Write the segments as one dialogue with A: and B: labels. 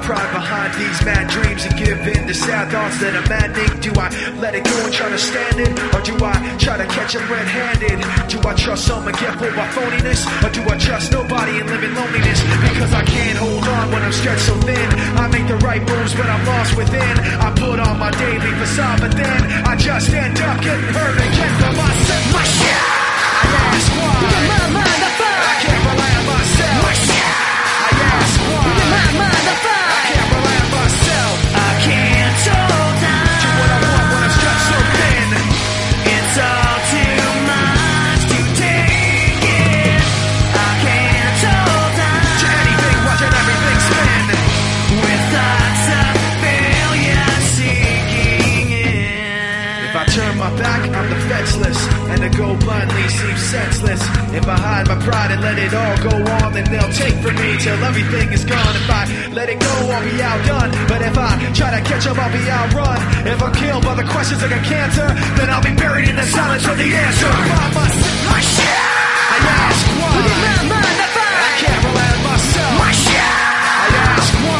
A: pride behind these mad dreams and give in to sad thoughts that are maddening? Do I let it go and try to stand it? Or do I try to catch them red-handed? Do I trust some and get fooled by phoniness? Or do I trust nobody and live in loneliness? Because I can't hold on when I'm stretched so thin. I make the right moves but I'm lost within. I put on my daily facade but then I just end up getting hurt again for myself. My shit! I ask why. My motherfucker. I can't rely on myself. My shit! I ask why. My motherfucker. I can't rely on myself. I can't hold on to what I want when I'm stretched so thin. It's all too much to take in. I can't hold on to anything, watching everything spin. With thoughts of failure sinking in. If I turn my back, I'm defenseless, and to go blindly seems senseless. If I hide my pride and let it all go on, then they'll take from me till everything is gone. If I let it go, I'll be outdone. But if I try to catch up, I'll be outrun. If I'm killed by the questions like a cancer, then I'll be buried in the silence of the answer. My shit! I ask why. I can't rely on myself. My shit! I ask why.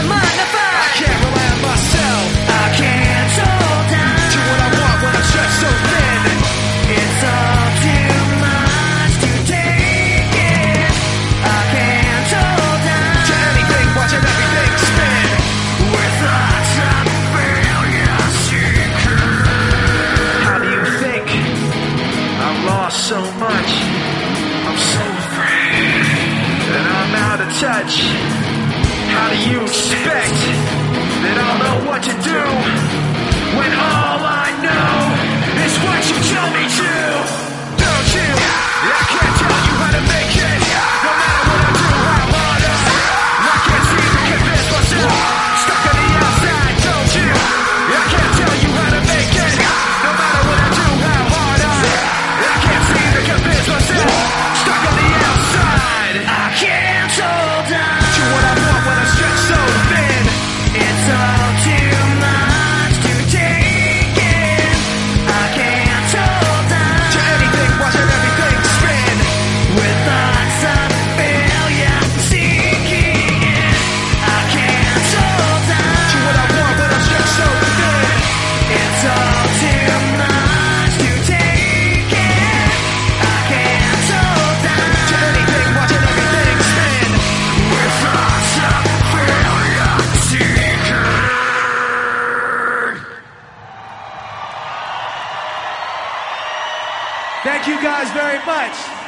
A: I can't rely on myself. I can't hold on to what I want when I'm stretched so thin. It's all too much to take in. I can't hold on to anything, watching everything spin. With thoughts of failure sinking. How do you think I've lost so much? I'm so afraid that I'm out of touch. How do you expect that I'll know what to do when all I know is what you tell me to? Don't you? I can't tell you how to make it. No matter what I do, how hard I can't seem to convince myself. Stuck on the outside, don't you? I can't tell you how to make it. No matter what I do, how hard I can't seem to convince myself. Stuck on the outside. I can't hold on to what I want when I'm stretched so thin. It's all too much to take in. I can't hold on to anything, watching everything spin. With thoughts of failure sinking in. I can't hold on to what I want when I'm stretched so thin. It's all too much to take in. I can't hold on to anything, watching everything spin. With thoughts of failure sinking. Thank you guys very much.